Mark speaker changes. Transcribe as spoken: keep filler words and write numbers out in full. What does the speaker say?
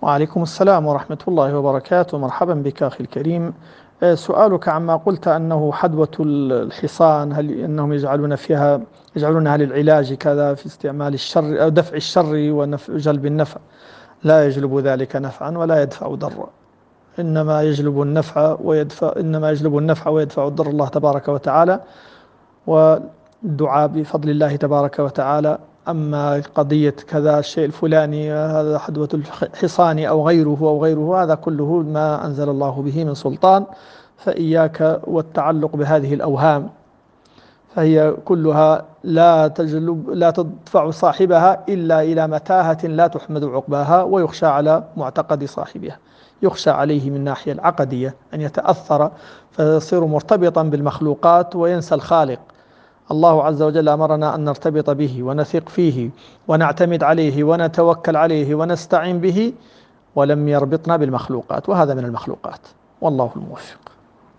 Speaker 1: وعليكم السلام ورحمة الله وبركاته. مرحبا بك أخي الكريم. آه، سؤالك عما قلت أنه حدوة الحصان، هل أنهم يجعلون فيها يجعلونها للعلاج كذا في استعمال الشر أو دفع الشر وجلب النفع؟ لا يجلب ذلك نفعا ولا يدفع ضرا، إنما يجلب النفع ويدفع إنما يجلب النفع ويدفع الضر الله تبارك وتعالى، والدعاء بفضل الله تبارك وتعالى. أما قضية كذا الشيء الفلاني هذا حدوة الحصان أو غيره أو غيره، هذا كله ما أنزل الله به من سلطان، فإياك والتعلق بهذه الأوهام، فهي كلها لا تجلب لا تدفع صاحبها إلا إلى متاهة لا تحمد عقباها، ويخشى على معتقد صاحبها، يخشى عليه من الناحية العقدية أن يتأثر فيصير مرتبطا بالمخلوقات وينسى الخالق. الله عز وجل أمرنا أن نرتبط به ونثق فيه ونعتمد عليه ونتوكل عليه ونستعين به، ولم يربطنا بالمخلوقات، وهذا من المخلوقات، والله الموفق.